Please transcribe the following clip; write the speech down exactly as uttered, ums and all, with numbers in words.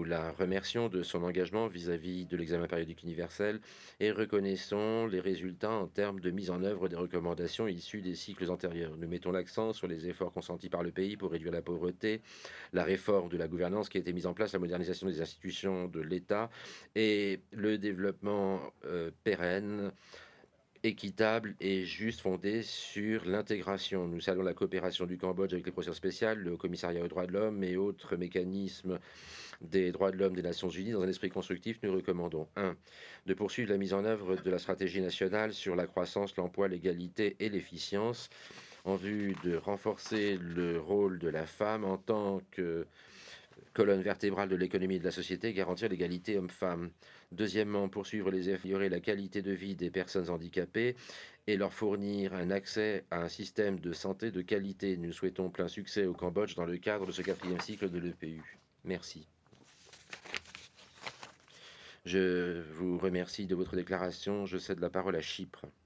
Nous la remercions de son engagement vis-à-vis de l'examen périodique universel et reconnaissons les résultats en termes de mise en œuvre des recommandations issues des cycles antérieurs. Nous mettons l'accent sur les efforts consentis par le pays pour réduire la pauvreté, la réforme de la gouvernance qui a été mise en place, la modernisation des institutions de l'État et le développement euh, pérenne, équitable et juste, fondé sur l'intégration. Nous saluons la coopération du Cambodge avec les procédures spéciales, le Commissariat aux droits de l'homme et autres mécanismes des droits de l'homme des Nations unies. Dans un esprit constructif, nous recommandons un de poursuivre la mise en œuvre de la stratégie nationale sur la croissance, l'emploi, l'égalité et l'efficience en vue de renforcer le rôle de la femme en tant que colonne vertébrale de l'économie et de la société, garantir l'égalité homme-femme. Deuxièmement, poursuivre les efforts, améliorer la qualité de vie des personnes handicapées et leur fournir un accès à un système de santé de qualité. Nous souhaitons plein succès au Cambodge dans le cadre de ce quatrième cycle de l'E P U. Merci. Je vous remercie de votre déclaration. Je cède la parole à Chypre.